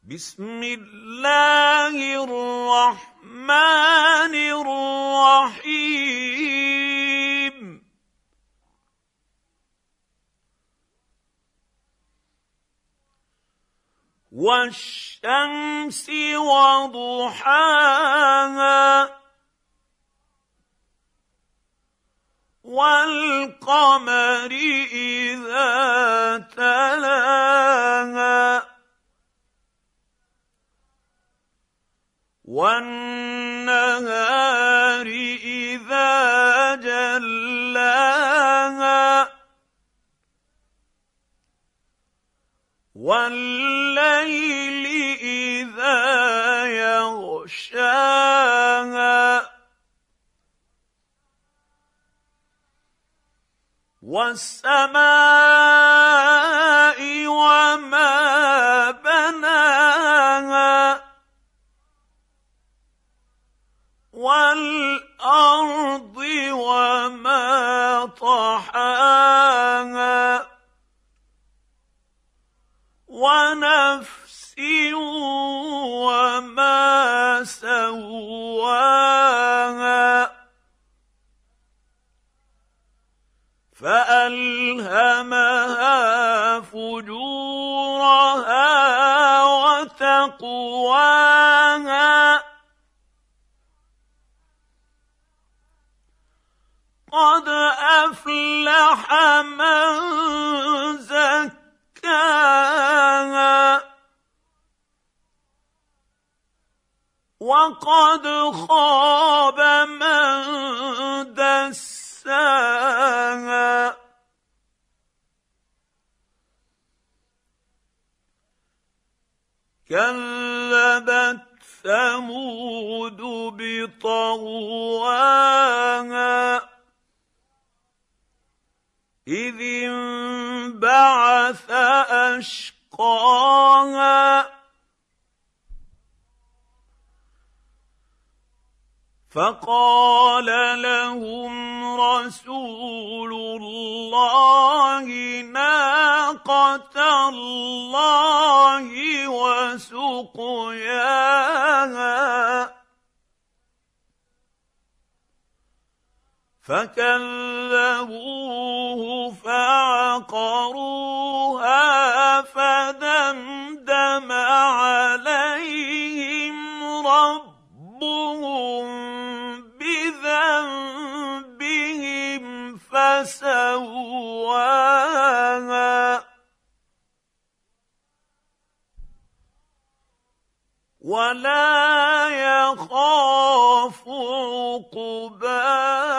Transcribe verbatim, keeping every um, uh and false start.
بسم الله الرحمن الرحيم والشمس وضحاها والقمر إذا تلاها والنهار إذا جلاها والليل إذا يغشاها والسماء وما بناها والأرض وما طحاها ونفس وما سواها فألهمها فجورها وتقواها قد أفلح من زكاها وقد خاب من دساها كذبت ثمود بطغواها إذ انبعث أشقاها فقال لهم رسول الله ناقة الله وسقياها فكذبوه فعقروها فدمدم عليهم ربهم بذنبهم فسواها ولا يخاف عقباها